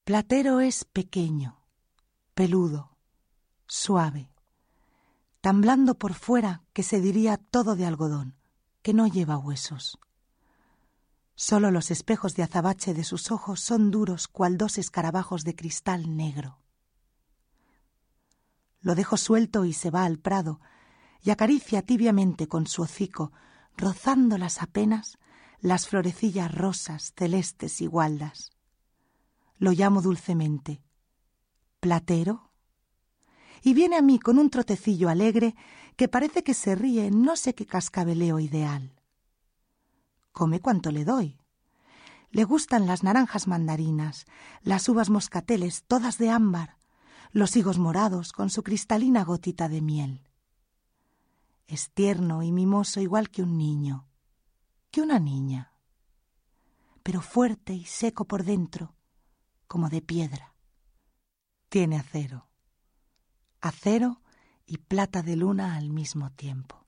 Platero es pequeño, peludo, suave, tan blando por fuera que se diría todo de algodón, que no lleva huesos. Solo los espejos de azabache de sus ojos son duros cual dos escarabajos de cristal negro. Lo dejo suelto y se va al prado y acaricia tibiamente con su hocico, rozándolas apenas, las florecillas rosas, celestes y gualdas. Lo llamo dulcemente, «¿Platero?» Y viene a mí con un trotecillo alegre que parece que se ríe en no sé qué cascabeleo ideal. Come cuanto le doy. Le gustan las naranjas mandarinas, las uvas moscateles todas de ámbar, los higos morados con su cristalina gotita de miel. Es tierno y mimoso igual que un niño, que una niña, pero fuerte y seco por dentro, como de piedra. Tiene acero y plata de luna al mismo tiempo.